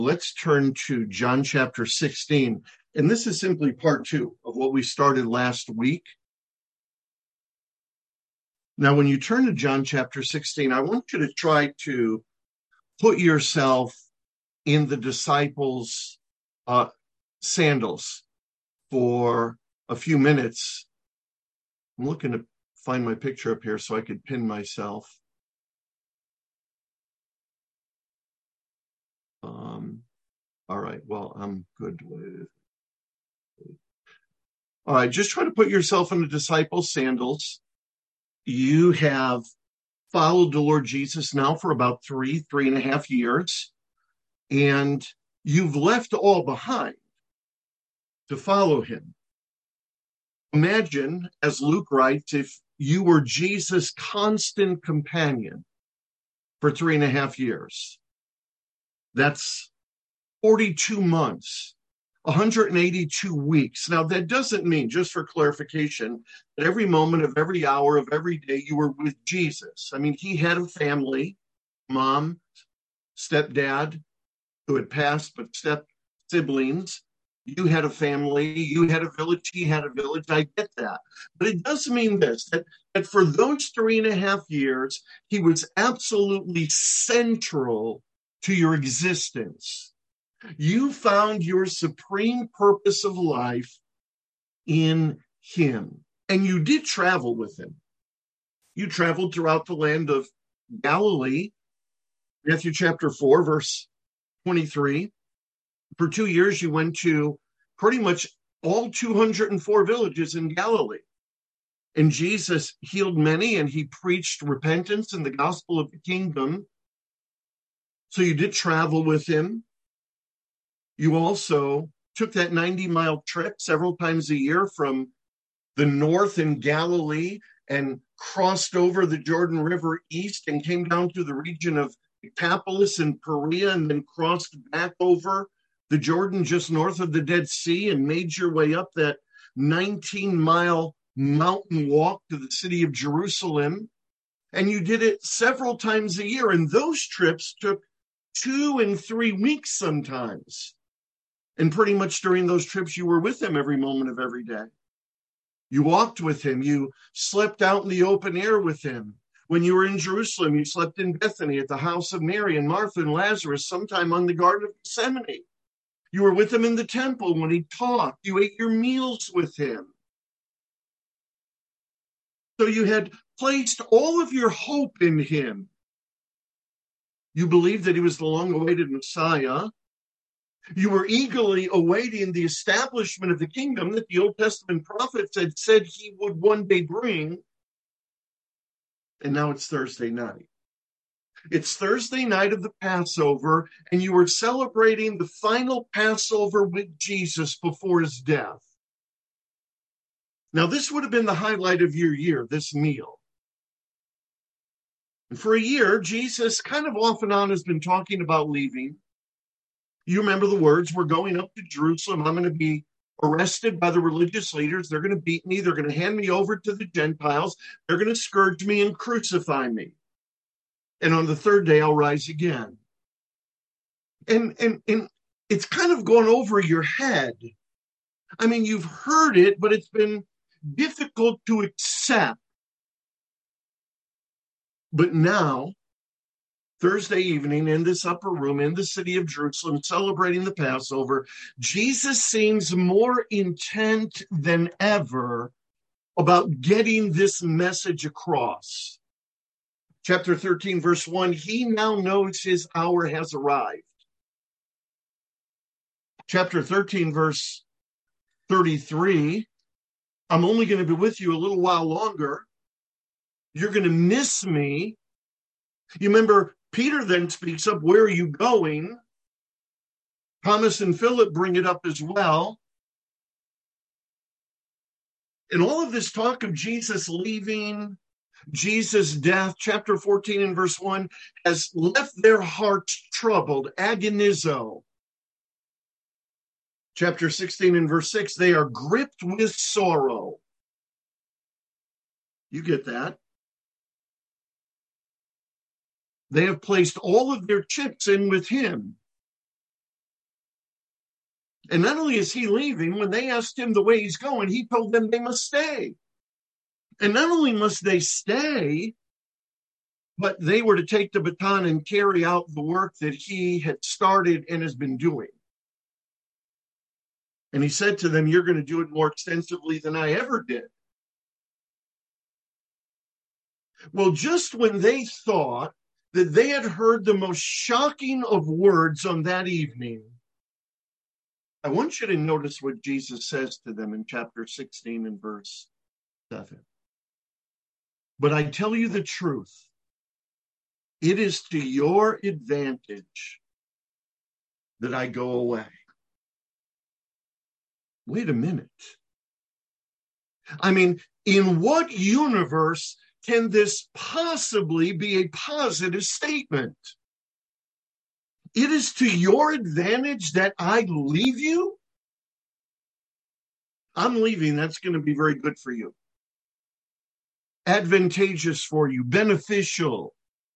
Let's turn to John chapter 16. And this is simply part 2 of what we started last week. Now, when you turn to John chapter 16, I want you to try to put yourself in the disciples' sandals for a few minutes. I'm looking to find my picture up here so I could pin myself. All right, well, I'm good with. All right, just try to put yourself in the disciples' sandals. You have followed the Lord Jesus now for about 3.5 years, and you've left all behind to follow him. Imagine, as Luke writes, if you were Jesus' constant companion for 3.5 years. That's 42 months, 182 weeks. Now, that doesn't mean, just for clarification, that every moment of every hour of every day you were with Jesus. I mean, he had a family, mom, stepdad, who had passed, but siblings. You had a family, you had a village, he had a village. I get that. But it does mean this, that for those 3.5 years, he was absolutely central to your existence. You found your supreme purpose of life in him. And you did travel with him. You traveled throughout the land of Galilee, Matthew chapter 4, verse 23. For 2 years, you went to pretty much all 204 villages in Galilee. And Jesus healed many, and he preached repentance and the gospel of the kingdom. So you did travel with him. You also took that 90-mile trip several times a year from the north in Galilee and crossed over the Jordan River east and came down to the region of Decapolis and Perea, and then crossed back over the Jordan just north of the Dead Sea and made your way up that 19-mile mountain walk to the city of Jerusalem. And you did it several times a year. And those trips took 2 and 3 weeks sometimes. And pretty much during those trips, you were with him every moment of every day. You walked with him. You slept out in the open air with him. When you were in Jerusalem, you slept in Bethany at the house of Mary and Martha and Lazarus, sometime on the Garden of Gethsemane. You were with him in the temple when he taught. You ate your meals with him. So you had placed all of your hope in him. You believed that he was the long-awaited Messiah. You were eagerly awaiting the establishment of the kingdom that the Old Testament prophets had said he would one day bring. And now it's Thursday night. It's Thursday night of the Passover, and you were celebrating the final Passover with Jesus before his death. Now, this would have been the highlight of your year, this meal. And for a year, Jesus kind of off and on has been talking about leaving. You remember the words, we're going up to Jerusalem. I'm going to be arrested by the religious leaders. They're going to beat me. They're going to hand me over to the Gentiles. They're going to scourge me and crucify me. And on the third day, I'll rise again. And it's kind of gone over your head. I mean, you've heard it, but it's been difficult to accept. But now, Thursday evening, in this upper room in the city of Jerusalem, celebrating the Passover, Jesus seems more intent than ever about getting this message across. Chapter 13, verse 1, he now knows his hour has arrived. Chapter 13, verse 33, I'm only going to be with you a little while longer. You're going to miss me. You remember, Peter then speaks up, where are you going? Thomas and Philip bring it up as well. And all of this talk of Jesus leaving, Jesus' death, chapter 14 and verse 1, has left their hearts troubled, agonizo. Chapter 16 and verse 6, they are gripped with sorrow. You get that? They have placed all of their chips in with him. And not only is he leaving, when they asked him the way he's going, he told them they must stay. And not only must they stay, but they were to take the baton and carry out the work that he had started and has been doing. And he said to them, you're going to do it more extensively than I ever did. Well, just when they thought that they had heard the most shocking of words on that evening, I want you to notice what Jesus says to them in chapter 16 and verse 7. But I tell you the truth, it is to your advantage that I go away. Wait a minute. I mean, in what universe can this possibly be a positive statement? It is to your advantage that I leave you? I'm leaving. That's going to be very good for you. Advantageous for you. Beneficial.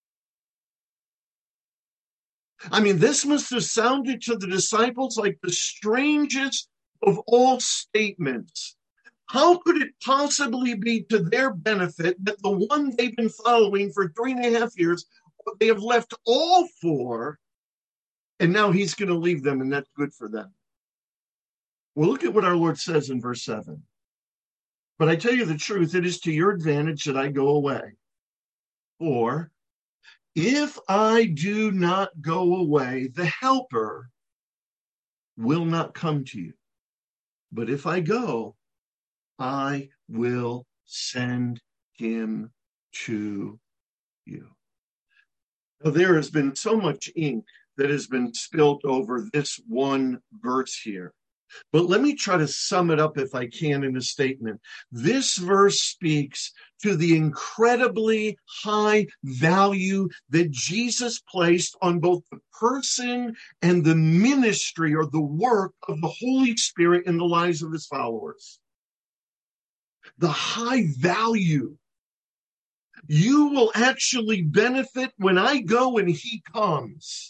I mean, this must have sounded to the disciples like the strangest of all statements. How could it possibly be to their benefit that the one they've been following for 3.5 years, they have left all for, and now he's going to leave them, and that's good for them? Well, look at what our Lord says in verse 7. But I tell you the truth, it is to your advantage that I go away. For if I do not go away, the Helper will not come to you. But if I go, I will send him to you. Now, there has been so much ink that has been spilt over this one verse here. But let me try to sum it up if I can in a statement. This verse speaks to the incredibly high value that Jesus placed on both the person and the ministry or the work of the Holy Spirit in the lives of his followers. The high value. You will actually benefit when I go and he comes.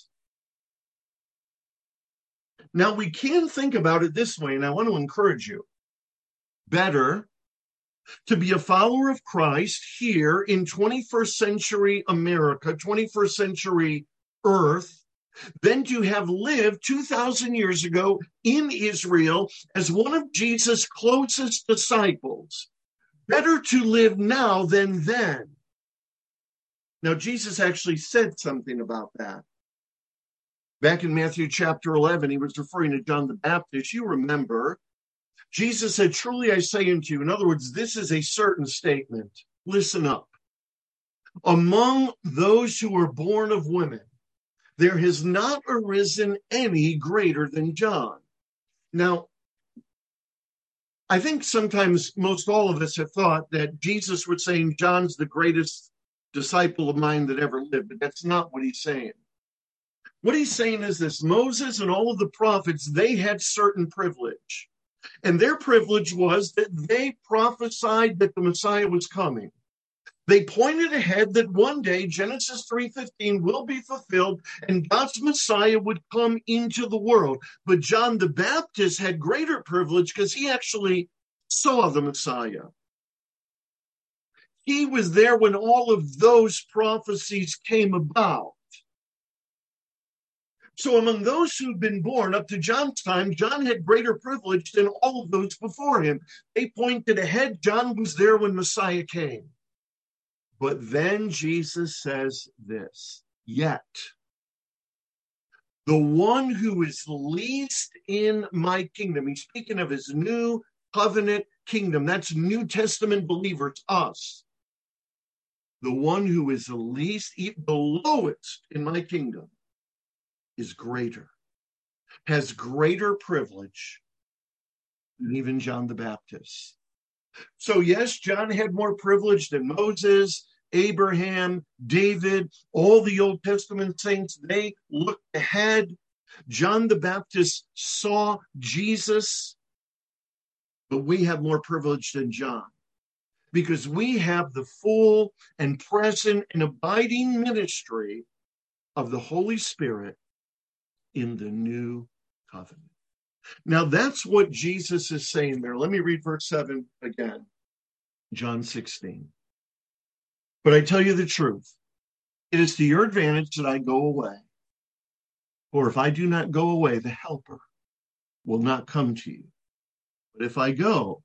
Now, we can think about it this way, and I want to encourage you. Better to be a follower of Christ here in 21st century America, 21st century Earth, than to have lived 2,000 years ago in Israel as one of Jesus' closest disciples. Better to live now than then. Now, Jesus actually said something about that. Back in Matthew chapter 11, he was referring to John the Baptist. You remember, Jesus said, truly I say unto you, in other words, this is a certain statement. Listen up. Among those who were born of women, there has not arisen any greater than John. Now, I think sometimes most all of us have thought that Jesus was saying John's the greatest disciple of mine that ever lived, but that's not what he's saying. What he's saying is this: Moses and all of the prophets, they had certain privilege. And their privilege was that they prophesied that the Messiah was coming. They pointed ahead that one day, Genesis 3:15 will be fulfilled and God's Messiah would come into the world. But John the Baptist had greater privilege because he actually saw the Messiah. He was there when all of those prophecies came about. So among those who've been born up to John's time, John had greater privilege than all of those before him. They pointed ahead. John was there when Messiah came. But then Jesus says this, yet the one who is least in my kingdom, he's speaking of his new covenant kingdom. That's New Testament believers, us. The one who is the least, the lowest in my kingdom is greater, has greater privilege than even John the Baptist. So yes, John had more privilege than Moses, Abraham, David, all the Old Testament saints. They looked ahead. John the Baptist saw Jesus, but we have more privilege than John because we have the full and present and abiding ministry of the Holy Spirit in the new covenant. Now that's what Jesus is saying there. Let me read verse 7 again. John 16. But I tell you the truth. It is to your advantage that I go away. For if I do not go away, the Helper will not come to you. But if I go,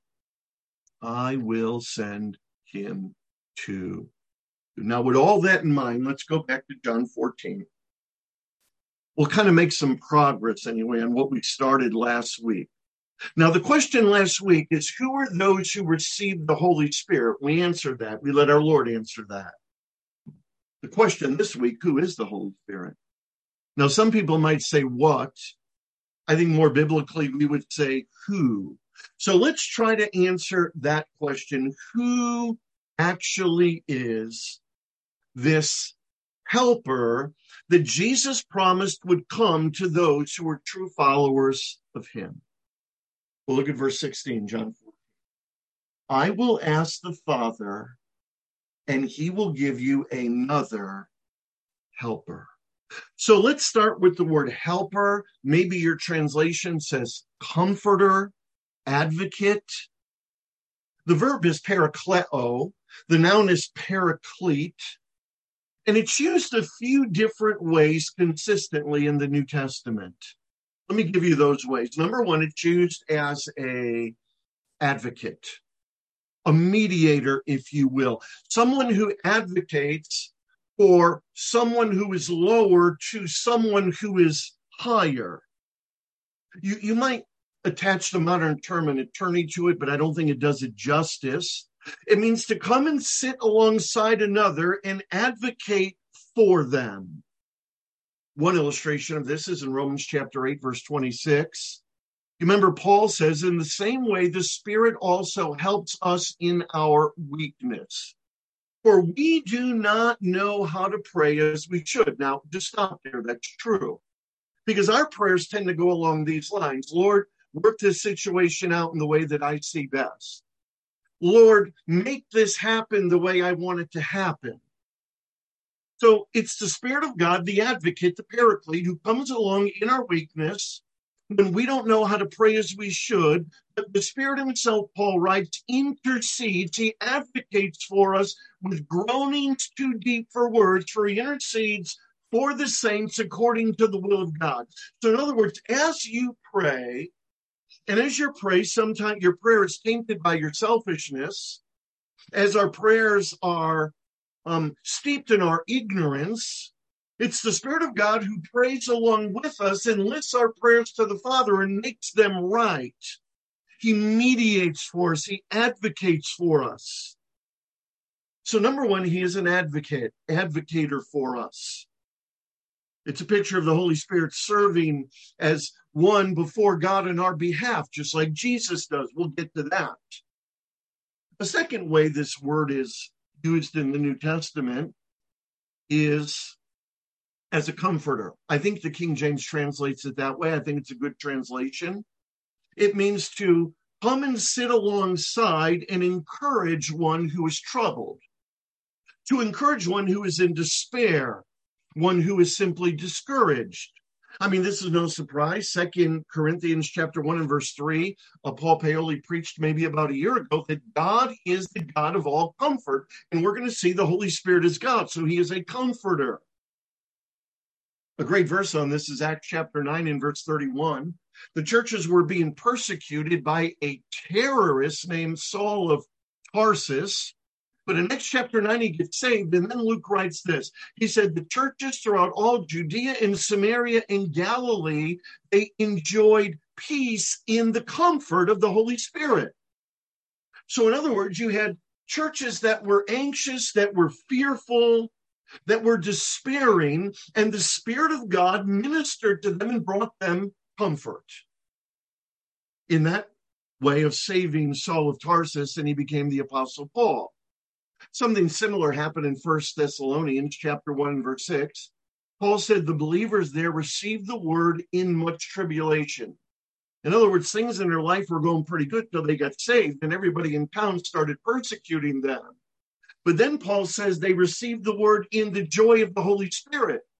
I will send him to you. Now, with all that in mind, let's go back to John 14. We'll kind of make some progress anyway on what we started last week. Now, the question last week is, who are those who received the Holy Spirit? We answered that. We let our Lord answer that. The question this week, who is the Holy Spirit? Now, some people might say what? I think more biblically, we would say who. So let's try to answer that question. Who actually is this helper that Jesus promised would come to those who were true followers of him? Well, look at verse 16, John 14. I will ask the Father, and he will give you another helper. So let's start with the word helper. Maybe your translation says comforter, advocate. The verb is parakleo. The noun is paraclete. And it's used a few different ways consistently in the New Testament. Let me give you those ways. Number one, it's used as an advocate, a mediator, if you will, someone who advocates for someone who is lower to someone who is higher. You might attach the modern term an attorney to it, but I don't think it does it justice. It means to come and sit alongside another and advocate for them. One illustration of this is in Romans chapter 8, verse 26. You remember Paul says, in the same way, the Spirit also helps us in our weakness. For we do not know how to pray as we should. Now, just stop there. That's true. Because our prayers tend to go along these lines. Lord, work this situation out in the way that I see best. Lord, make this happen the way I want it to happen. So it's the Spirit of God, the advocate, the paraclete, who comes along in our weakness when we don't know how to pray as we should. But the Spirit himself, Paul writes, intercedes. He advocates for us with groanings too deep for words, for he intercedes for the saints according to the will of God. So in other words, as you pray, and as you pray, sometimes your prayer is tainted by your selfishness, as our prayers are steeped in our ignorance. It's the Spirit of God who prays along with us and lifts our prayers to the Father and makes them right. He mediates for us. He advocates for us. So number one, he is an advocator for us. It's a picture of the Holy Spirit serving as one before God on our behalf, just like Jesus does. We'll get to that. A second way this word is used in the New Testament is as a comforter. I think the King James translates it that way. I think it's a good translation. It means to come and sit alongside and encourage one who is troubled, to encourage one who is in despair, one who is simply discouraged. I mean, this is no surprise. 2 Corinthians chapter 1 and verse 3, Paul Paoli preached maybe about a year ago that God is the God of all comfort, and we're going to see the Holy Spirit is God, so he is a comforter. A great verse on this is Acts chapter 9 and verse 31. The churches were being persecuted by a terrorist named Saul of Tarsus. But in Acts chapter 9, he gets saved. And then Luke writes this. He said, the churches throughout all Judea and Samaria and Galilee, they enjoyed peace in the comfort of the Holy Spirit. So in other words, you had churches that were anxious, that were fearful, that were despairing, and the Spirit of God ministered to them and brought them comfort. In that way of saving Saul of Tarsus, and he became the Apostle Paul. Something similar happened in 1 Thessalonians chapter 1, verse 6. Paul said the believers there received the word in much tribulation. In other words, things in their life were going pretty good till they got saved, and everybody in town started persecuting them. But then Paul says they received the word in the joy of the Holy Spirit.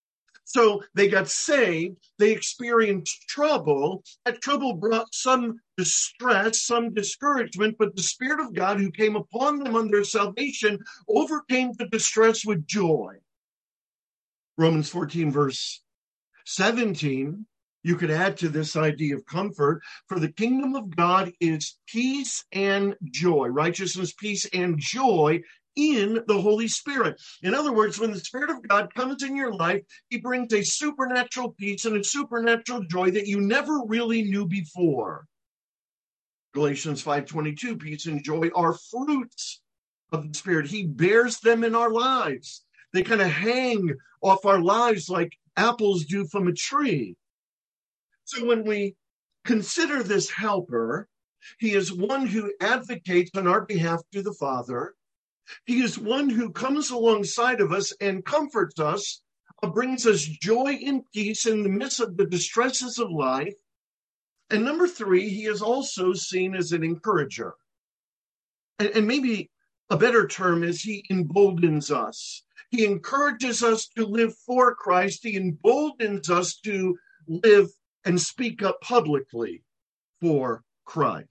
So they got saved, they experienced trouble. That trouble brought some distress, some discouragement, but the Spirit of God who came upon them on their salvation overcame the distress with joy. Romans 14, verse 17, you could add to this idea of comfort. For the kingdom of God is peace and joy, righteousness, peace, and joy in the Holy Spirit. In other words, when the Spirit of God comes in your life, he brings a supernatural peace and a supernatural joy that you never really knew before. Galatians 5:22, peace and joy are fruits of the Spirit. He bears them in our lives. They kind of hang off our lives like apples do from a tree. So when we consider this helper, he is one who advocates on our behalf to the Father. He is one who comes alongside of us and comforts us, brings us joy and peace in the midst of the distresses of life. And number three, he is also seen as an encourager. And maybe a better term is he emboldens us. He encourages us to live for Christ. He emboldens us to live and speak up publicly for Christ.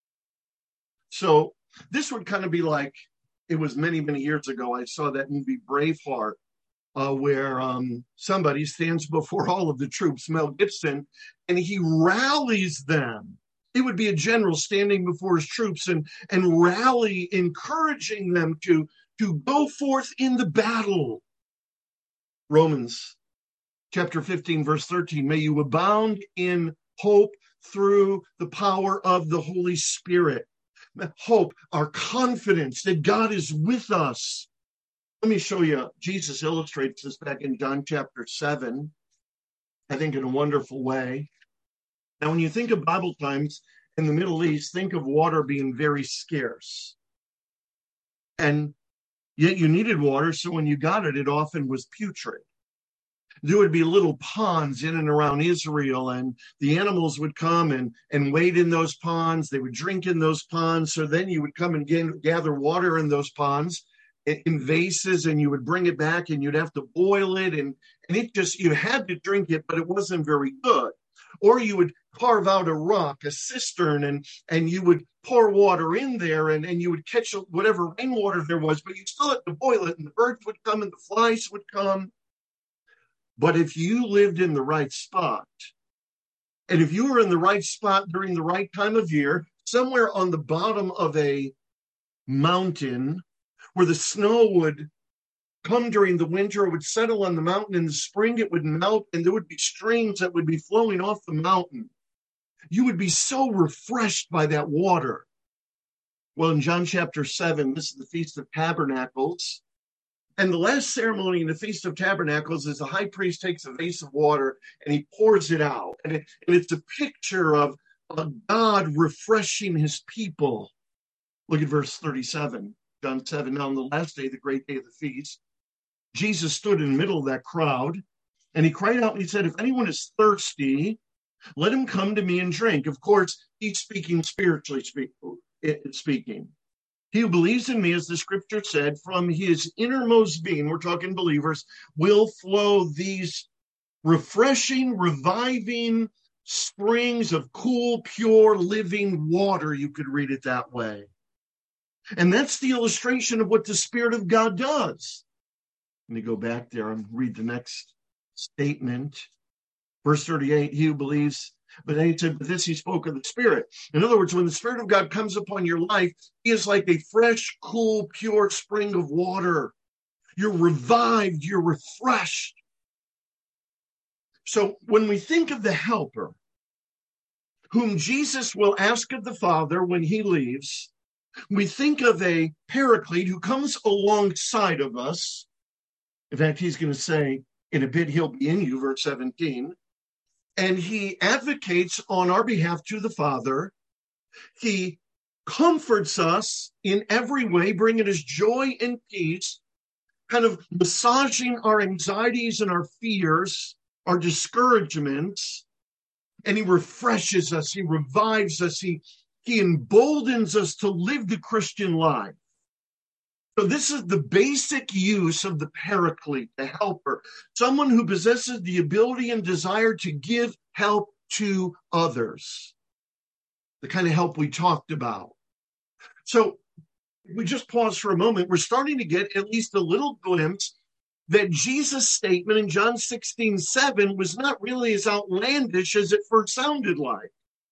So this would kind of be like, it was many, many years ago, I saw that movie Braveheart, where somebody stands before all of the troops, Mel Gibson, and he rallies them. It would be a general standing before his troops and rally, encouraging them to go forth in the battle. Romans chapter 15, verse 13, may you abound in hope through the power of the Holy Spirit. Hope, our confidence that God is with us. Let me show you, Jesus illustrates this back in John chapter 7, I think in a wonderful way. Now, when you think of Bible times in the Middle East, think of water being very scarce. And yet you needed water, so when you got it, it often was putrid. There would be little ponds in and around Israel, and the animals would come and wade in those ponds. They would drink in those ponds. So then you would come and gather water in those ponds in vases, and you would bring it back, and you'd have to boil it. And it just, you had to drink it, but it wasn't very good. Or you would carve out a rock, a cistern, and you would pour water in there, and you would catch whatever rainwater there was, but you still had to boil it, and the birds would come and the flies would come. But if you lived in the right spot, and if you were in the right spot during the right time of year, somewhere on the bottom of a mountain where the snow would come during the winter, it would settle on the mountain. In the spring, it would melt, and there would be streams that would be flowing off the mountain. You would be so refreshed by that water. Well, in John chapter 7, this is the Feast of Tabernacles. And the last ceremony in the Feast of Tabernacles is the high priest takes a vase of water and he pours it out. And it's a picture of God refreshing his people. Look at verse 37, John 7. Now on the last day, the great day of the feast, Jesus stood in the middle of that crowd and he cried out and he said, if anyone is thirsty, let him come to me and drink. Of course, he's speaking spiritually speaking. He who believes in me, as the scripture said, from his innermost being, we're talking believers, will flow these refreshing, reviving springs of cool, pure, living water. You could read it that way. And that's the illustration of what the Spirit of God does. Let me go back there and read the next statement. Verse 38, he who believes, but then he said, but this he spoke of the Spirit. In other words, when the Spirit of God comes upon your life, he is like a fresh, cool, pure spring of water. You're revived, you're refreshed. So when we think of the helper, whom Jesus will ask of the Father when he leaves, we think of a paraclete who comes alongside of us. In fact, he's going to say, in a bit, he'll be in you, verse 17. And he advocates on our behalf to the Father. He comforts us in every way, bringing us joy and peace, kind of massaging our anxieties and our fears, our discouragements. And he refreshes us. He revives us. He emboldens us to live the Christian life. So this is the basic use of the paraclete, the helper, someone who possesses the ability and desire to give help to others, the kind of help we talked about. So we just pause for a moment. We're starting to get at least a little glimpse that Jesus' statement in John 16:7 was not really as outlandish as it first sounded like.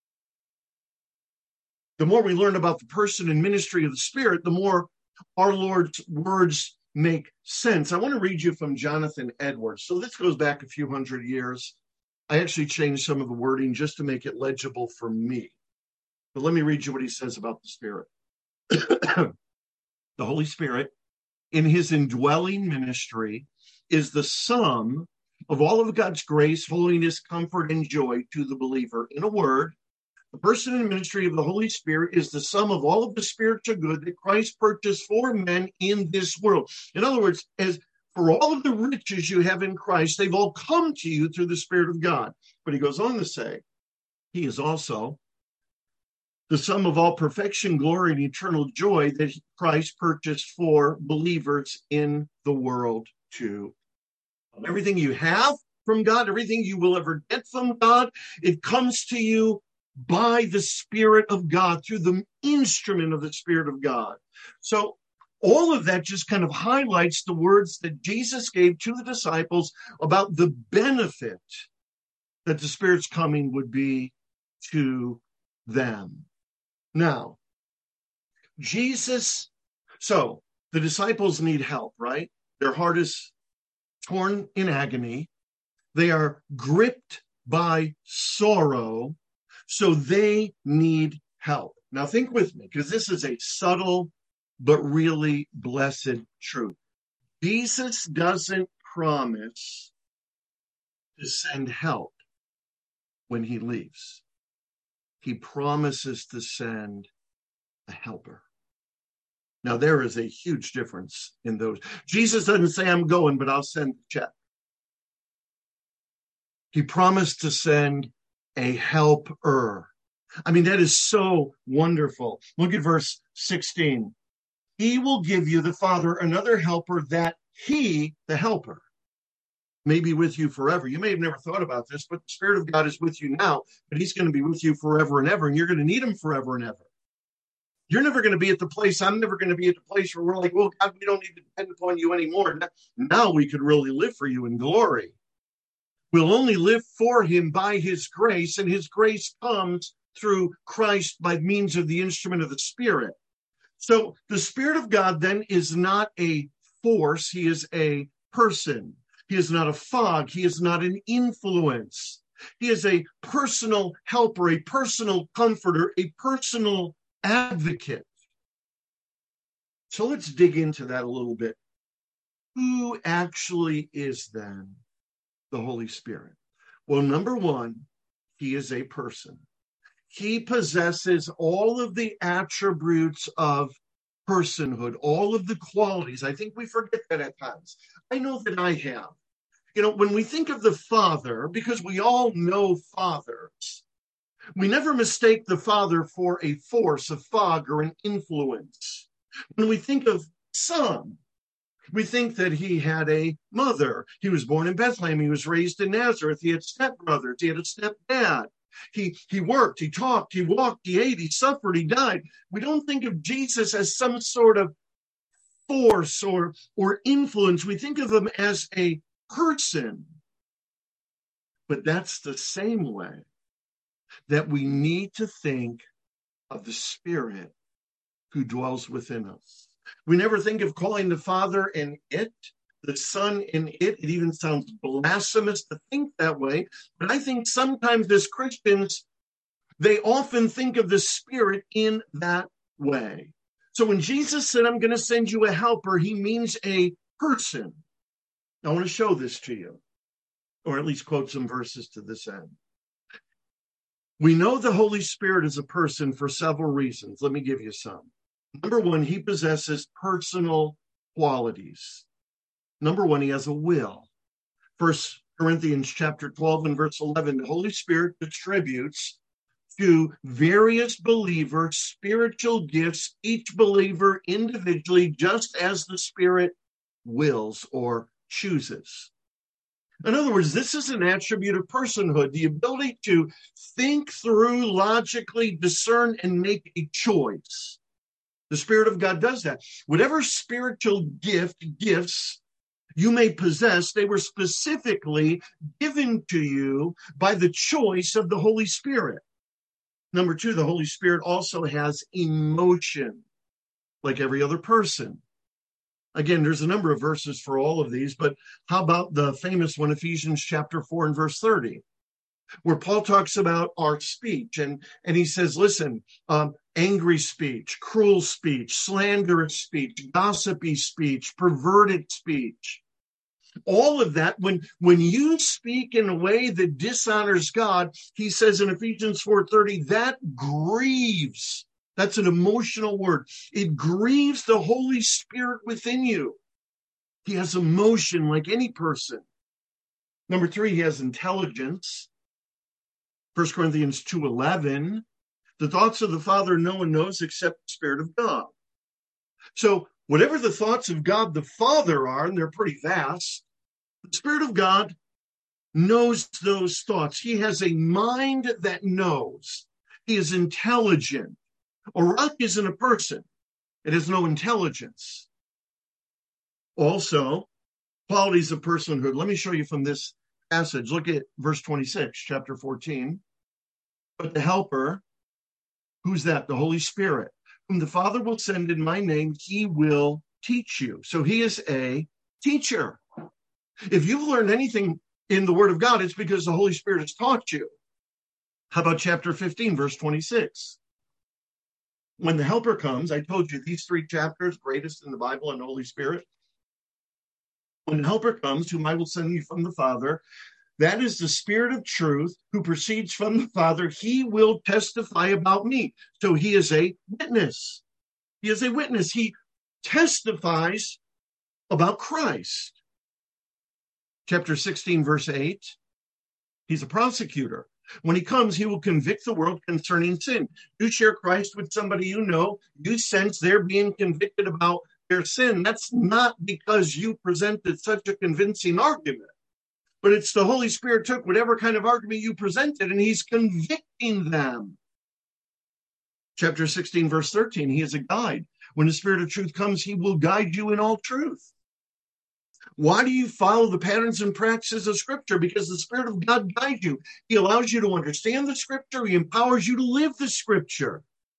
The more we learn about the person and ministry of the Spirit, the more our Lord's words make sense. I want to read you from Jonathan Edwards. So this goes back a few hundred years. I actually changed some of the wording just to make it legible for me. But let me read you what he says about the Spirit. The Holy Spirit, in his indwelling ministry, is the sum of all of God's grace, holiness, comfort, and joy to the believer. In a word, the person and ministry of the Holy Spirit is the sum of all of the spiritual good that Christ purchased for men in this world. In other words, as for all of the riches you have in Christ, they've all come to you through the Spirit of God. But he goes on to say, he is also the sum of all perfection, glory, and eternal joy that Christ purchased for believers in the world too. Everything you have from God, everything you will ever get from God, it comes to you by the Spirit of God, through the instrument of the Spirit of God. So all of that just kind of highlights the words that Jesus gave to the disciples about the benefit that the Spirit's coming would be to them. Now, so the disciples need help, right? Their heart is torn in agony. They are gripped by sorrow, so they need help. Now think with me, because this is a subtle but really blessed truth. Jesus doesn't promise to send help when he leaves. He promises to send a helper. Now, there is a huge difference in those. Jesus doesn't say, I'm going, but I'll send the check. He promised to send a helper. I mean, that is so wonderful. Look at verse 16. He will give you, the Father, another helper, that he, the helper, may be with you forever. You may have never thought about this, but the Spirit of God is with you now, but he's going to be with you forever and ever, and you're going to need him forever and ever. You're never going to be at the place, I'm never going to be at the place where we're like, well, God, we don't need to depend upon you anymore. Now we could really live for you in glory. We'll only live for him by his grace, and his grace comes through Christ by means of the instrument of the Spirit. So the Spirit of God then is not a force, he is a person. He is not a fog. He is not an influence. He is a personal helper, a personal comforter, a personal advocate. So let's dig into that a little bit. Who actually is then the Holy Spirit? Well, number one, he is a person. He possesses all of the attributes of personhood, all of the qualities. I think we forget that at times. I know that I have. You know, when we think of the Father, because we all know fathers, we never mistake the Father for a force, a fog, or an influence. When we think of Son, we think that he had a mother. He was born in Bethlehem. He was raised in Nazareth. He had stepbrothers. He had a stepdad. He worked, he talked, he walked, he ate, he suffered, he died. We don't think of Jesus as some sort of force or influence. We think of him as a person. But that's the same way that we need to think of the Spirit who dwells within us. We never think of calling the Father an it, the Son in it. It even sounds blasphemous to think that way. But I think sometimes as Christians, they often think of the Spirit in that way. So when Jesus said, I'm going to send you a helper, he means a person. I want to show this to you, or at least quote some verses to this end. We know the Holy Spirit is a person for several reasons. Let me give you some. Number one, he possesses personal qualities. Number one, he has a will. 1 Corinthians chapter 12 and verse 11, the Holy Spirit distributes to various believers spiritual gifts, each believer individually, just as the Spirit wills or chooses. In other words, this is an attribute of personhood, the ability to think through, logically discern, and make a choice. The Spirit of God does that. Whatever spiritual gifts you may possess, they were specifically given to you by the choice of the Holy Spirit. Number two, the Holy Spirit also has emotion, like every other person. Again, there's a number of verses for all of these, but how about the famous one, Ephesians chapter 4 and verse 30, where Paul talks about our speech, and he says, listen, angry speech, cruel speech, slanderous speech, gossipy speech, perverted speech, all of that, when you speak in a way that dishonors God, he says in Ephesians 4:30, that grieves. That's an emotional word. It grieves the Holy Spirit within you. He has emotion like any person. Number three, he has intelligence. 1 Corinthians 2:11, the thoughts of the Father no one knows except the Spirit of God. So whatever the thoughts of God the Father are, and they're pretty vast, the Spirit of God knows those thoughts. He has a mind that knows. He is intelligent. A rock isn't a person. It has no intelligence. Also, qualities of personhood. Let me show you from this passage. Look at verse 26, chapter 14. But the Helper, who's that? The Holy Spirit, whom the Father will send in my name, he will teach you. So he is a teacher. If you've learned anything in the Word of God, it's because the Holy Spirit has taught you. How about chapter 15, verse 26? When the Helper comes, I told you these three chapters, greatest in the Bible and the Holy Spirit. When the Helper comes, whom I will send you from the Father, that is the Spirit of truth who proceeds from the Father. He will testify about me. So he is a witness. He is a witness. He testifies about Christ. Chapter 16, verse 8, he's a prosecutor. When he comes, he will convict the world concerning sin. You share Christ with somebody you know, you sense they're being convicted about their sin. That's not because you presented such a convincing argument, but it's the Holy Spirit took whatever kind of argument you presented and he's convicting them. Chapter 16, verse 13, he is a guide. When the Spirit of truth comes, he will guide you in all truth. Why do you follow the patterns and practices of Scripture? Because the Spirit of God guides you. He allows you to understand the Scripture. He empowers you to live the Scripture.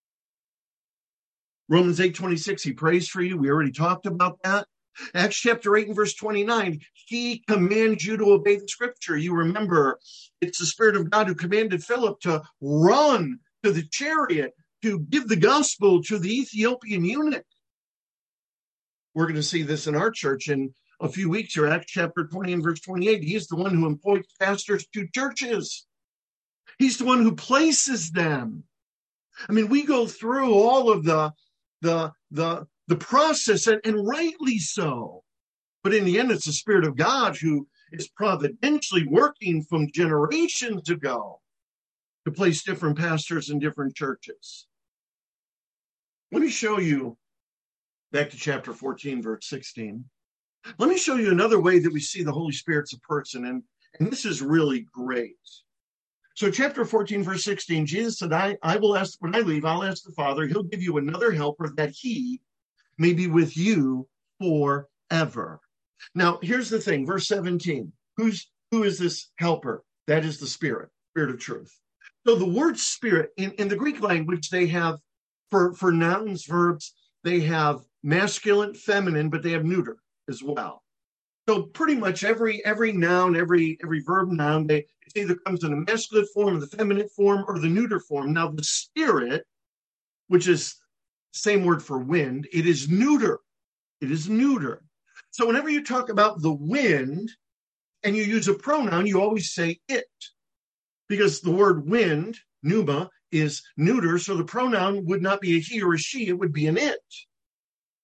Romans 8:26, he prays for you. We already talked about that. Acts chapter 8 and verse 29, he commands you to obey the Scripture. You remember, it's the Spirit of God who commanded Philip to run to the chariot to give the gospel to the Ethiopian eunuch. We're going to see this in our church in a few weeks here, Acts chapter 20 and verse 28. He's the one who appoints pastors to churches. He's the one who places them. I mean, we go through all of the process, and rightly so. But in the end, it's the Spirit of God who is providentially working from generations ago to place different pastors in different churches. Let me show you, back to chapter 14, verse 16. Let me show you another way that we see the Holy Spirit's a person, and this is really great. So chapter 14, verse 16, Jesus said, I will ask, when I leave, I'll ask the Father, he'll give you another helper that he may be with you forever. Now, here's the thing, verse 17, who is this helper? That is the Spirit of truth. So the word Spirit, in the Greek language, they have, for nouns, verbs, they have masculine, feminine, but they have neuter as well. So pretty much every noun, every verb noun, it either comes in a masculine form, the feminine form, or the neuter form. Now the Spirit, which is the same word for wind, it is neuter. It is neuter. So whenever you talk about the wind and you use a pronoun, you always say it, because the word wind, pneuma, is neuter. So the pronoun would not be a he or a she, it would be an it.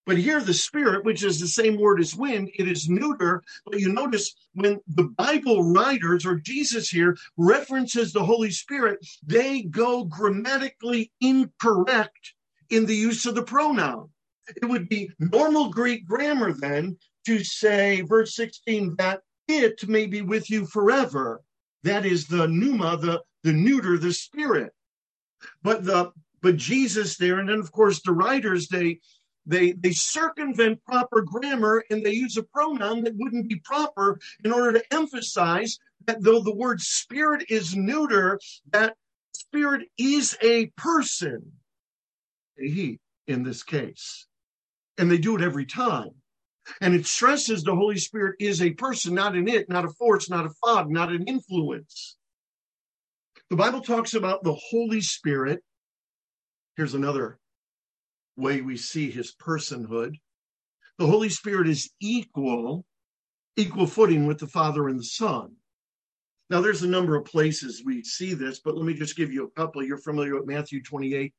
But here the Spirit, which is the same word as wind, it is neuter. But you notice when the Bible writers, or Jesus here, references the Holy Spirit, they go grammatically incorrect in the use of the pronoun. It would be normal Greek grammar then to say, verse 16, that it may be with you forever. That is the pneuma, the neuter, the Spirit. But Jesus there, and then of course the writers, they circumvent proper grammar and they use a pronoun that wouldn't be proper in order to emphasize that though the word spirit is neuter, that spirit is a person, a he in this case. And they do it every time. And it stresses the Holy Spirit is a person, not an it, not a force, not a fog, not an influence. The Bible talks about the Holy Spirit. Here's another way we see his personhood. The Holy Spirit is equal footing with the Father and the Son. Now, there's a number of places we see this, but let me just give you a couple. You're familiar with Matthew 28,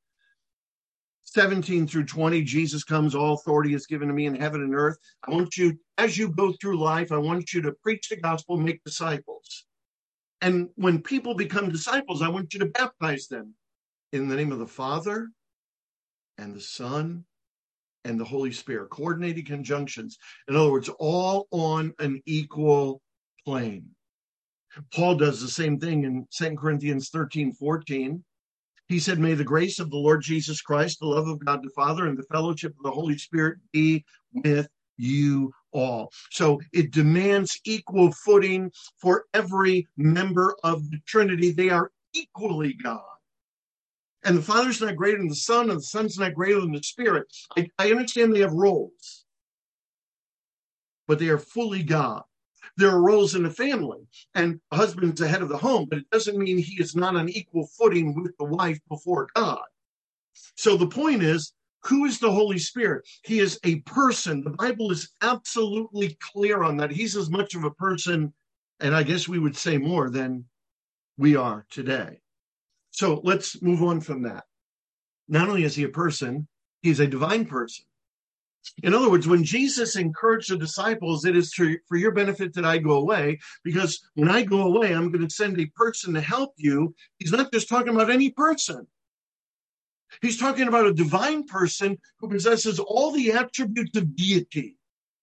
17 through 20. Jesus comes, all authority is given to me in heaven and earth. I want you, as you go through life, I want you to preach the gospel, make disciples. And when people become disciples, I want you to baptize them in the name of the Father and the Son and the Holy Spirit, coordinated conjunctions. In other words, all on an equal plane. Paul does the same thing in 2 Corinthians 13:14. He said, may the grace of the Lord Jesus Christ, the love of God the Father, and the fellowship of the Holy Spirit be with you all. So it demands equal footing for every member of the Trinity. They are equally God. And the Father's not greater than the Son, and the Son's not greater than the Spirit. I understand they have roles, but they are fully God. There are roles in the family, and a husband's the head of the home, but it doesn't mean he is not on equal footing with the wife before God. So the point is, who is the Holy Spirit? He is a person. The Bible is absolutely clear on that. He's as much of a person, and I guess we would say more than we are today. So let's move on from that. Not only is he a person, he's a divine person. In other words, when Jesus encouraged the disciples, it is for your benefit that I go away, because when I go away, I'm going to send a person to help you. He's not just talking about any person. He's talking about a divine person who possesses all the attributes of deity.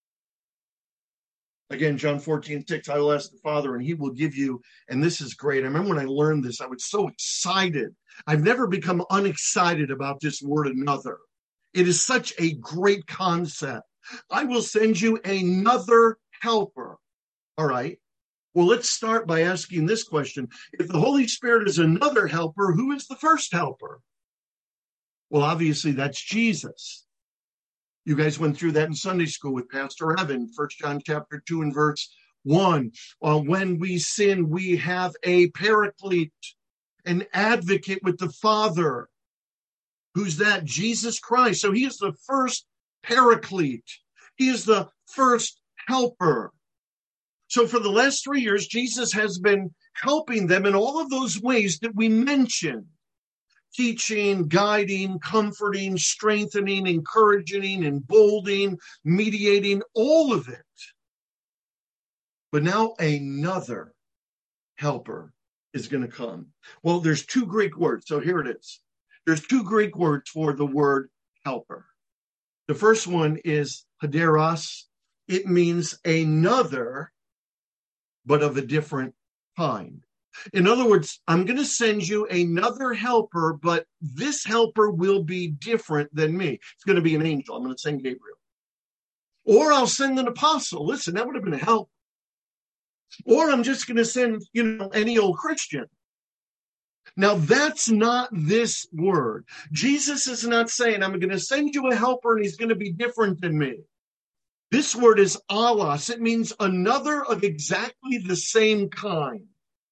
Again, John 14:6, I will ask the Father and he will give you, and this is great. I remember when I learned this, I was so excited. I've never become unexcited about this word another. It is such a great concept. I will send you another helper. All right. Well, let's start by asking this question. If the Holy Spirit is another helper, who is the first helper? Well, obviously that's Jesus. You guys went through that in Sunday school with Pastor Evan, 1 John chapter 2 and verse 1. When we sin, we have a paraclete, an advocate with the Father. Who's that? Jesus Christ. So he is the first paraclete. He is the first helper. So for the last 3 years, Jesus has been helping them in all of those ways that we mentioned. Teaching, guiding, comforting, strengthening, encouraging, emboldening, mediating, all of it. But now another helper is going to come. Well, there's two Greek words. So here it is. There's two Greek words for the word helper. The first one is haderos. It means another, but of a different kind. In other words, I'm going to send you another helper, but this helper will be different than me. It's going to be an angel. I'm going to send Gabriel. Or I'll send an apostle. Listen, that would have been a help. Or I'm just going to send, any old Christian. Now, that's not this word. Jesus is not saying, I'm going to send you a helper and he's going to be different than me. This word is allos. It means another of exactly the same kind.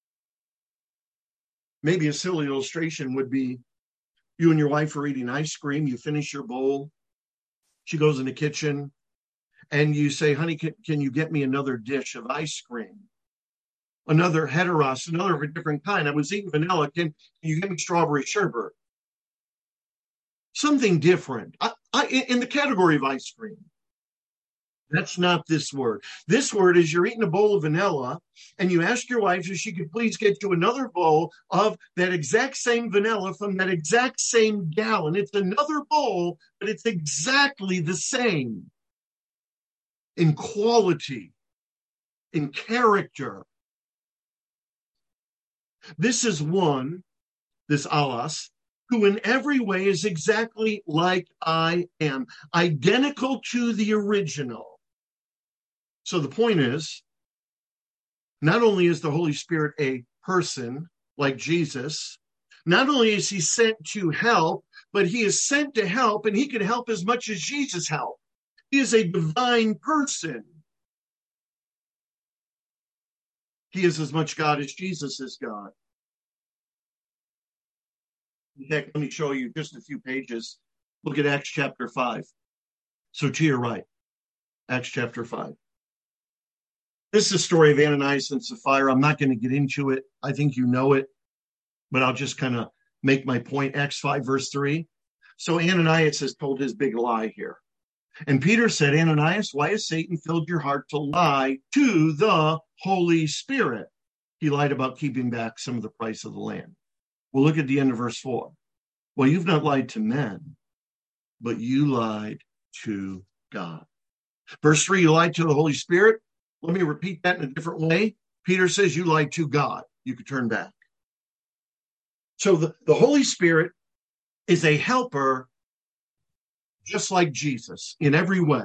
Maybe a silly illustration would be you and your wife are eating ice cream. You finish your bowl. She goes in the kitchen and you say, honey, can you get me another dish of ice cream? Another heteros, another of a different kind. I was eating vanilla. Can you get me strawberry sherbet? something different. In the category of ice cream. That's not this word. This word is you're eating a bowl of vanilla and you ask your wife if she could please get you another bowl of that exact same vanilla from that exact same gallon. It's another bowl, but it's exactly the same in quality, in character. This is one, this alas, who in every way is exactly like I am, identical to the original. So the point is, not only is the Holy Spirit a person like Jesus, not only is he sent to help, but he is sent to help, and he can help as much as Jesus helped. He is a divine person. He is as much God as Jesus is God. Heck, let me show you just a few pages. Look at Acts chapter 5. So to your right, Acts chapter 5. This is the story of Ananias and Sapphira. I'm not going to get into it. I think you know it, but I'll just kind of make my point. Acts 5, verse 3. So Ananias has told his big lie here. And Peter said, Ananias, why has Satan filled your heart to lie to the Holy Spirit? He lied about keeping back some of the price of the land. Well, look at the end of verse 4. Well, you've not lied to men, but you lied to God. Verse 3, you lied to the Holy Spirit. Let me repeat that in a different way. Peter says you lied to God. You could turn back. So the Holy Spirit is a helper just like Jesus in every way.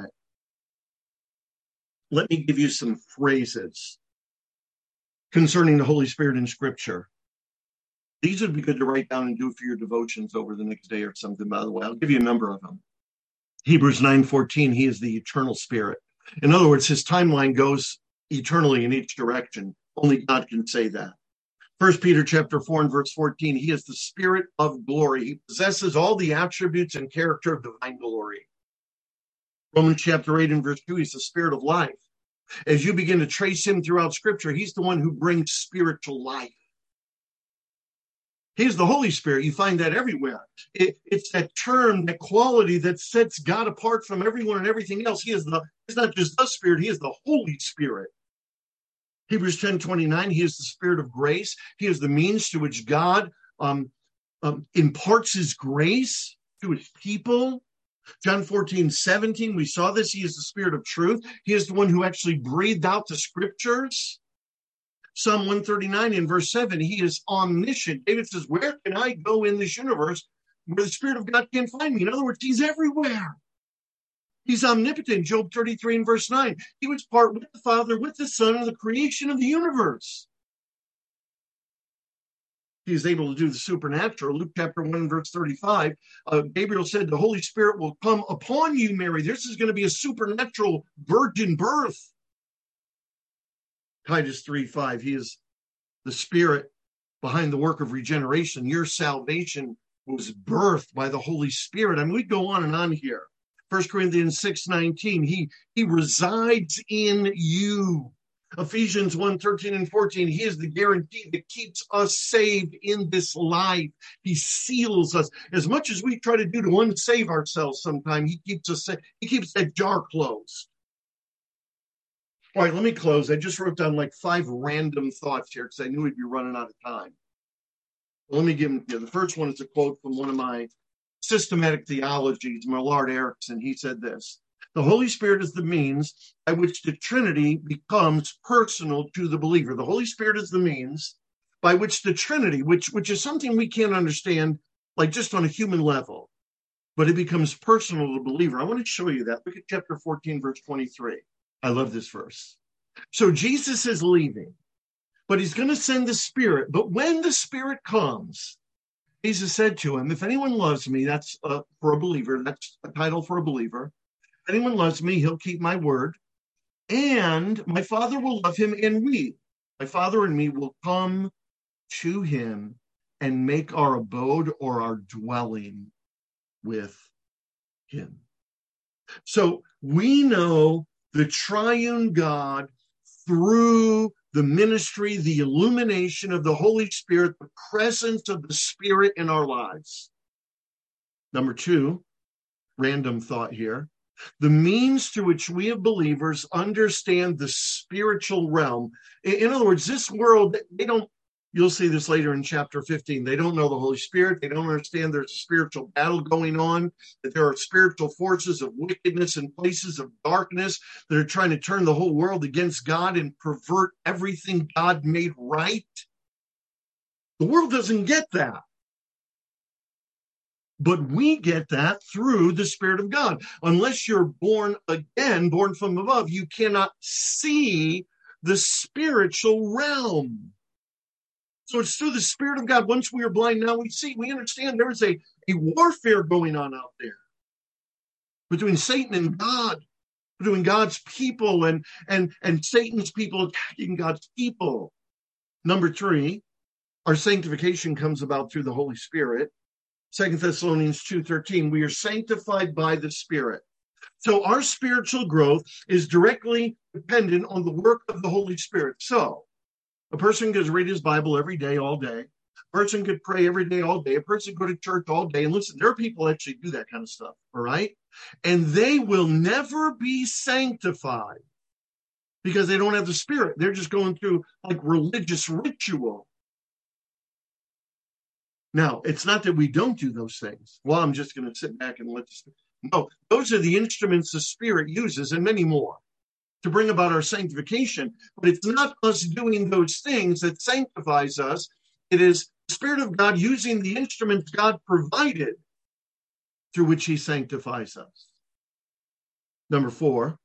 Let me give you some phrases concerning the Holy Spirit in Scripture. These would be good to write down and do for your devotions over the next day or something, by the way. I'll give you a number of them. Hebrews 9:14, he is the eternal Spirit. In other words, his timeline goes eternally in each direction. Only God can say that. 1 Peter chapter 4 and verse 14, he is the Spirit of glory. He possesses all the attributes and character of divine glory. Romans chapter 8 and verse 2, he's the Spirit of life. As you begin to trace him throughout Scripture, he's the one who brings spirit to life. He's the Holy Spirit. You find that everywhere. It's that term, that quality that sets God apart from everyone and everything else. He's not just the Spirit, he is the Holy Spirit. Hebrews 10:29, he is the Spirit of grace. He is the means to which God imparts his grace to his people. John 14:17, we saw this. He is the Spirit of truth. He is the one who actually breathed out the Scriptures. Psalm 139 in verse 7, he is omniscient. David says, where can I go in this universe where the Spirit of God can't find me? In other words, he's everywhere. He's omnipotent. Job 33 and verse 9, he was part with the Father, with the Son, of the creation of the universe. He is able to do the supernatural. Luke chapter 1 verse 35, Gabriel said, the Holy Spirit will come upon you, Mary. This is going to be a supernatural virgin birth. Titus 3:5, he is the Spirit behind the work of regeneration. Your salvation was birthed by the Holy Spirit. I mean, we go on and on here. 1 Corinthians 6:19, he resides in you. Ephesians 1:13 and 14, he is the guarantee that keeps us saved in this life. He seals us. As much as we try to do to unsave ourselves sometimes, he keeps us safe. He keeps that jar closed. All right, let me close. I just wrote down like 5 random thoughts here because I knew we'd be running out of time. Well, let me give them to you. The first one is a quote from one of my systematic theologies, Millard Erickson. He said this: the Holy Spirit is the means by which the Trinity becomes personal to the believer. The Holy Spirit is the means by which the Trinity, which is something we can't understand like just on a human level, but it becomes personal to the believer. I want to show you that. Look at chapter 14, verse 23. I love this verse. So Jesus is leaving, but he's going to send the Spirit. But when the Spirit comes, Jesus said to him, if anyone loves me, that's for a believer. That's a title for a believer. If anyone loves me, he'll keep my word. And my Father will love him, and my Father and me, will come to him and make our abode or our dwelling with him. So we know the triune God through the ministry, the illumination of the Holy Spirit, the presence of the Spirit in our lives. Number two, random thought here. The means through which we as believers understand the spiritual realm. In other words, this world, you'll see this later in chapter 15. They don't know the Holy Spirit. They don't understand there's a spiritual battle going on, that there are spiritual forces of wickedness and places of darkness that are trying to turn the whole world against God and pervert everything God made right. The world doesn't get that. But we get that through the Spirit of God. Unless you're born again, born from above, you cannot see the spiritual realm. So it's through the Spirit of God. Once we are blind, now we see. We understand there is a warfare going on out there between Satan and God, between God's people and Satan's people attacking God's people. Number three, our sanctification comes about through the Holy Spirit. 2 Thessalonians 2:13, we are sanctified by the Spirit. So our spiritual growth is directly dependent on the work of the Holy Spirit. So a person could read his Bible every day, all day. A person could pray every day, all day. A person could go to church all day. And listen, there are people that actually do that kind of stuff, all right? And they will never be sanctified because they don't have the Spirit. They're just going through like religious ritual. Now, it's not that we don't do those things. Well, I'm just going to sit back and let this. No, those are the instruments the Spirit uses and many more to bring about our sanctification. But it's not us doing those things that sanctifies us. It is the Spirit of God using the instruments God provided through which he sanctifies us. Number four,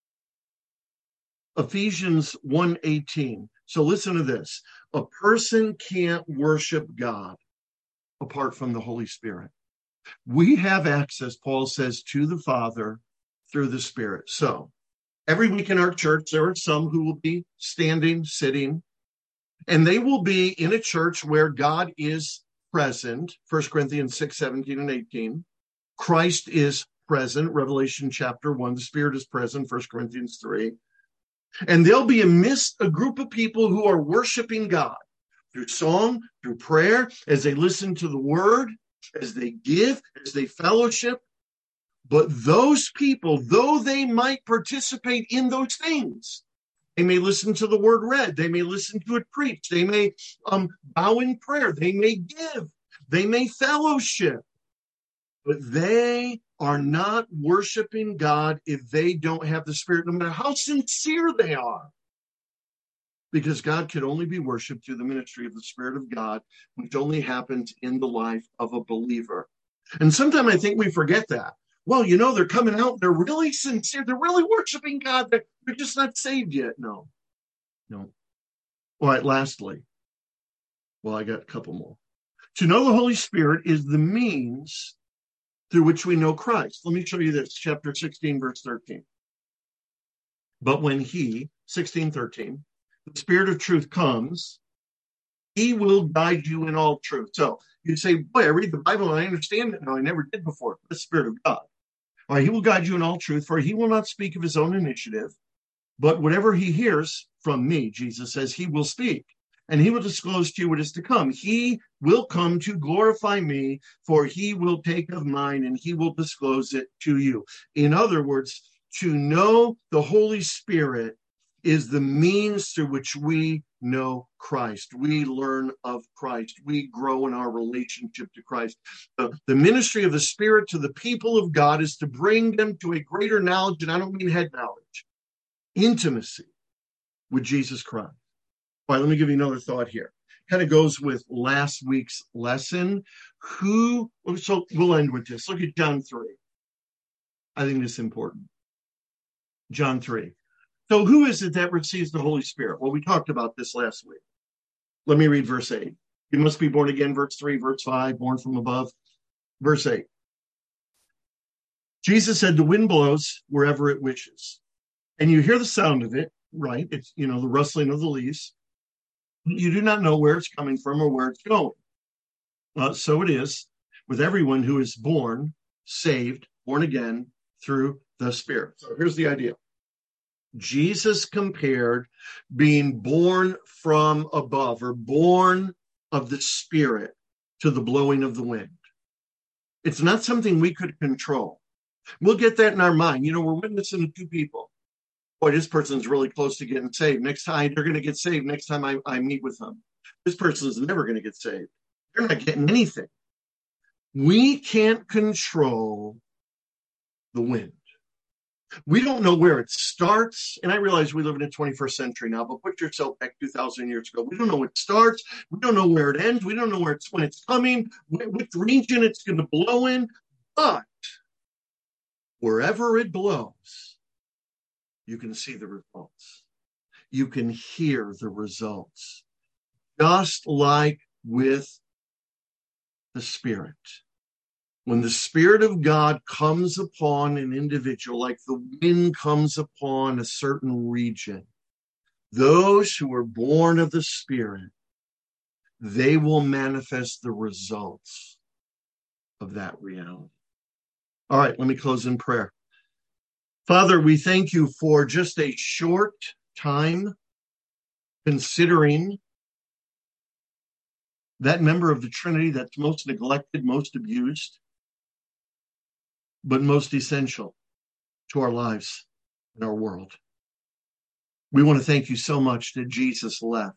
Ephesians 1:18. So listen to this. A person can't worship God apart from the Holy Spirit. We have access, Paul says, to the Father through the Spirit. So every week in our church, there are some who will be standing, sitting, and they will be in a church where God is present. 1 Corinthians 6:17 and 18. Christ is present. Revelation chapter 1. The Spirit is present. 1 Corinthians 3. And they'll be amidst a group of people who are worshiping God through song, through prayer, as they listen to the word, as they give, as they fellowship. But those people, though they might participate in those things, they may listen to the word read, they may listen to it preached, they may bow in prayer, they may give, they may fellowship, but they are not worshiping God if they don't have the Spirit, no matter how sincere they are. Because God can only be worshiped through the ministry of the Spirit of God, which only happens in the life of a believer. And sometimes I think we forget that. Well, they're coming out, they're really sincere, they're really worshiping God, they're just not saved yet. No. All right, lastly, I got a couple more. To know the Holy Spirit is the means through which we know Christ. Let me show you this, chapter 16, verse 13. But when he, 16:13, the Spirit of truth comes, he will guide you in all truth. So you say, boy, I read the Bible and I understand it now. I never did before. The Spirit of God. All right, he will guide you in all truth, for he will not speak of his own initiative, but whatever he hears from me, Jesus says, he will speak, and he will disclose to you what is to come. He will come to glorify me, for he will take of mine and he will disclose it to you. In other words, to know the Holy Spirit is the means through which we know Christ. We learn of Christ. We grow in our relationship to Christ. The ministry of the Spirit to the people of God is to bring them to a greater knowledge, and I don't mean head knowledge, intimacy with Jesus Christ. All right, let me give you another thought here. Kind of goes with last week's lesson. So we'll end with this. Look at John 3. I think this is important. John 3. So who is it that receives the Holy Spirit? Well, we talked about this last week. Let me read verse 8. You must be born again, verse 3, verse 5, born from above. Verse 8. Jesus said, the wind blows wherever it wishes. And you hear the sound of it, right? It's, the rustling of the leaves. You do not know where it's coming from or where it's going. So it is with everyone who is born, saved, born again through the Spirit. So here's the idea. Jesus compared being born from above or born of the Spirit to the blowing of the wind. It's not something we could control. We'll get that in our mind. We're witnessing to two people. Boy, this person's really close to getting saved. Next time they're going to get saved. Next time I meet with them, this person is never going to get saved. They're not getting anything. We can't control the wind. We don't know where it starts. And I realize we live in the 21st century now, but put yourself back 2,000 years ago. We don't know where it starts. We don't know where it ends. We don't know when it's coming, which region it's going to blow in. But wherever it blows, you can see the results. You can hear the results. Just like with the Spirit. When the Spirit of God comes upon an individual, like the wind comes upon a certain region, those who are born of the Spirit, they will manifest the results of that reality. All right, let me close in prayer. Father, we thank you for just a short time considering that member of the Trinity that's most neglected, most abused, but most essential to our lives and our world. We want to thank you so much that Jesus left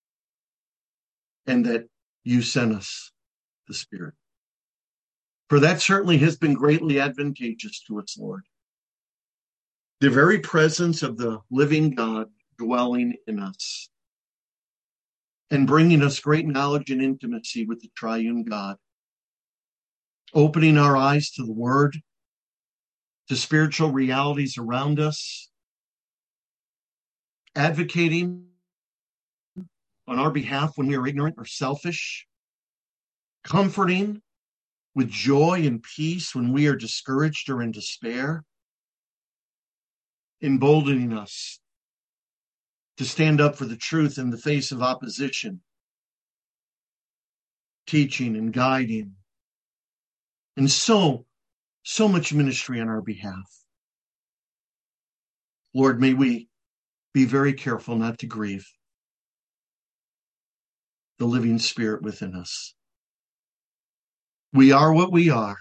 and that you sent us the Spirit. For that certainly has been greatly advantageous to us, Lord. The very presence of the living God dwelling in us and bringing us great knowledge and intimacy with the triune God, opening our eyes to the Word, to spiritual realities around us, advocating on our behalf when we are ignorant or selfish, comforting with joy and peace when we are discouraged or in despair, emboldening us to stand up for the truth in the face of opposition, teaching and guiding, and so much ministry on our behalf. Lord, may we be very careful not to grieve the living Spirit within us. We are what we are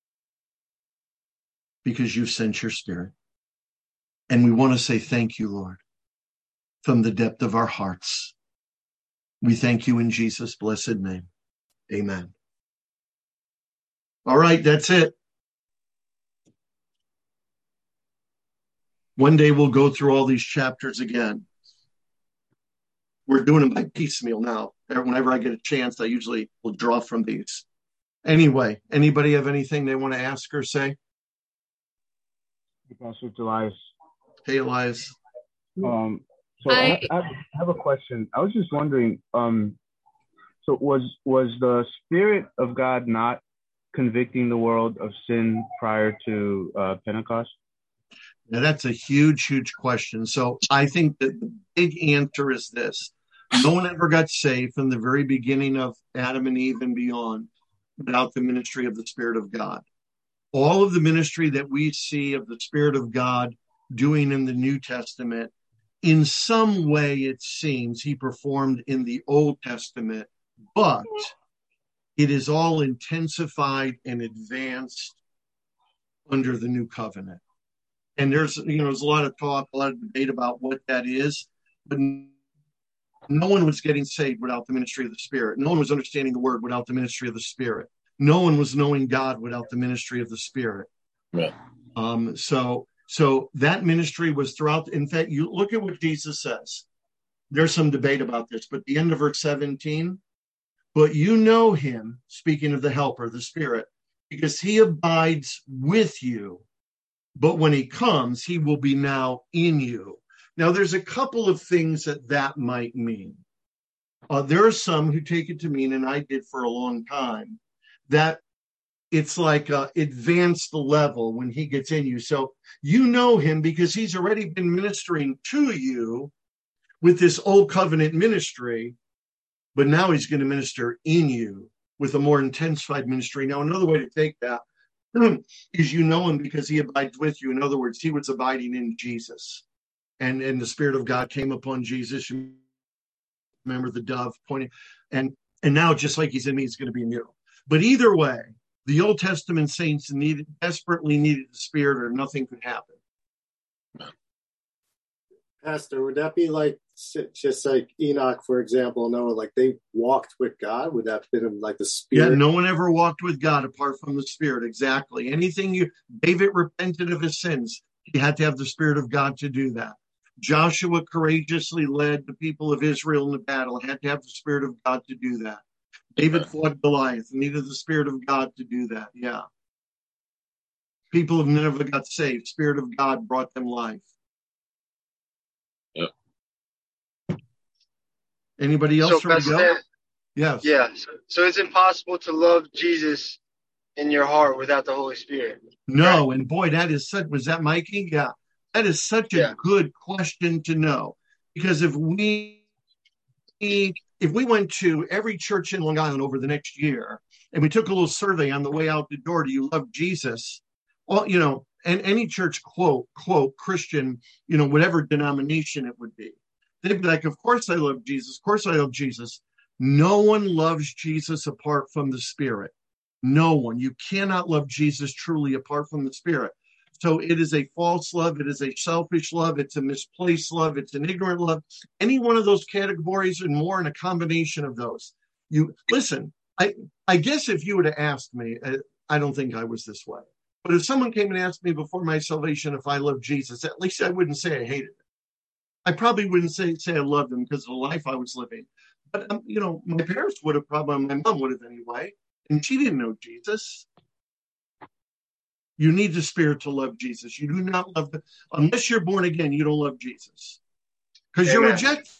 because you've sent your Spirit. And we want to say thank you, Lord, from the depth of our hearts. We thank you in Jesus' blessed name. Amen. All right, that's it. One day we'll go through all these chapters again. We're doing them by piecemeal now. Whenever I get a chance, I usually will draw from these. Anyway, anybody have anything they want to ask or say? Pastor Elias. Hey, Elias. So I have a question. I was just wondering, so was the Spirit of God not convicting the world of sin prior to Pentecost? Now, that's a huge, huge question. So I think that the big answer is this. No one ever got saved from the very beginning of Adam and Eve and beyond without the ministry of the Spirit of God. All of the ministry that we see of the Spirit of God doing in the New Testament, in some way it seems he performed in the Old Testament, but it is all intensified and advanced under the New Covenant. And there's a lot of talk, a lot of debate about what that is, but no one was getting saved without the ministry of the Spirit. No one was understanding the Word without the ministry of the Spirit. No one was knowing God without the ministry of the Spirit. Right. So that ministry was throughout. In fact, you look at what Jesus says. There's some debate about this, but the end of verse 17, but you know him, speaking of the Helper, the Spirit, because he abides with you. But when he comes, he will be now in you. Now, there's a couple of things that might mean. There are some who take it to mean, and I did for a long time, that it's like advanced level when he gets in you. So you know him because he's already been ministering to you with this old covenant ministry, but now he's going to minister in you with a more intensified ministry. Now, another way to take that is you know him because he abides with you. In other words, he was abiding in Jesus. And the Spirit of God came upon Jesus. You remember the dove pointing. And now, just like he's in me, he's going to be in you. But either way, The Old Testament saints desperately needed the Spirit, or nothing could happen. Pastor, would that be like just like Enoch, for example, Noah, like they walked with God? Would that have been like the Spirit? Yeah, no one ever walked with God apart from the Spirit. Exactly. David repented of his sins. He had to have the Spirit of God to do that. Joshua courageously led the people of Israel in the battle. Had to have the Spirit of God to do that. David fought Goliath, needed the Spirit of God to do that. Yeah. People of Nineveh got saved. Spirit of God brought them life. Yep. Anybody else ready to go? Yes. Yeah. So it's impossible to love Jesus in your heart without the Holy Spirit. No, right? And boy, was that Mikey? Yeah. That is such a good question to know. Because if we went to every church in Long Island over the next year and we took a little survey on the way out the door, do you love Jesus? Well, and any church quote Christian, whatever denomination it would be, they'd be like, of course I love Jesus. Of course I love Jesus. No one loves Jesus apart from the Spirit. No one. You cannot love Jesus truly apart from the Spirit. So it is a false love. It is a selfish love. It's a misplaced love. It's an ignorant love. Any one of those categories and more, in a combination of those. Listen, I guess if you would have asked me, I don't think I was this way. But if someone came and asked me before my salvation if I loved Jesus, at least I wouldn't say I hated it. I probably wouldn't say I loved him because of the life I was living. But, my parents would have probably, my mom would have anyway. And she didn't know Jesus. You need the Spirit to love Jesus. You do not love unless you're born again, you don't love Jesus. Because you're rejecting